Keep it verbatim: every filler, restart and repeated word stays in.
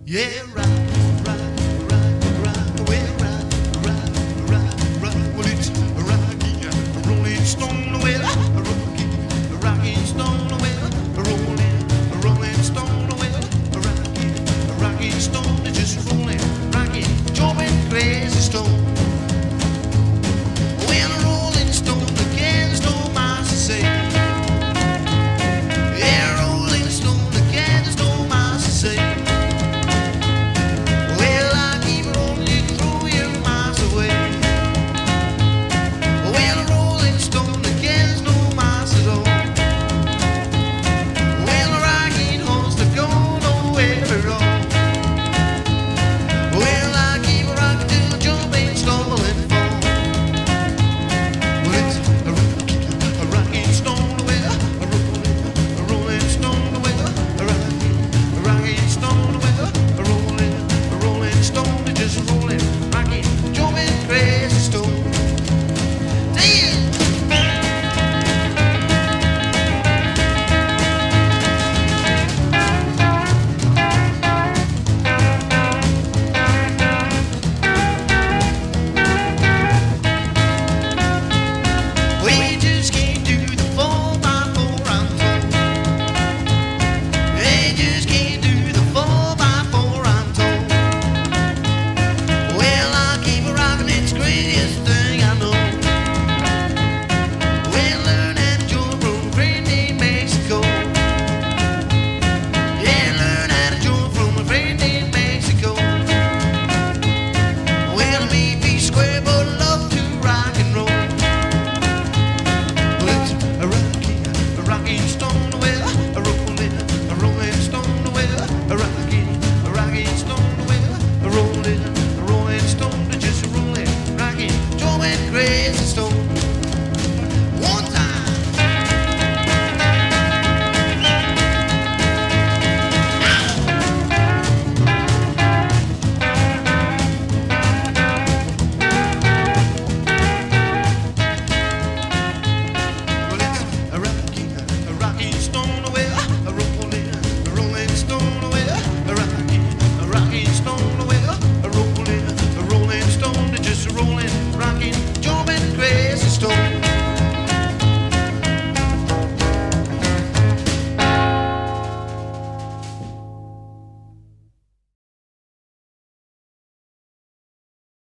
Yeah, rock, rock, rock, rock, well, rock, rock, rock, rock. Well, it's a rocky, a rolling stone, well, a rocky, a rocking stone, well, a rolling, a rolling stone, well, a rocky, a rocking stone, it's just rolling, rocking, jumping, crazy stone.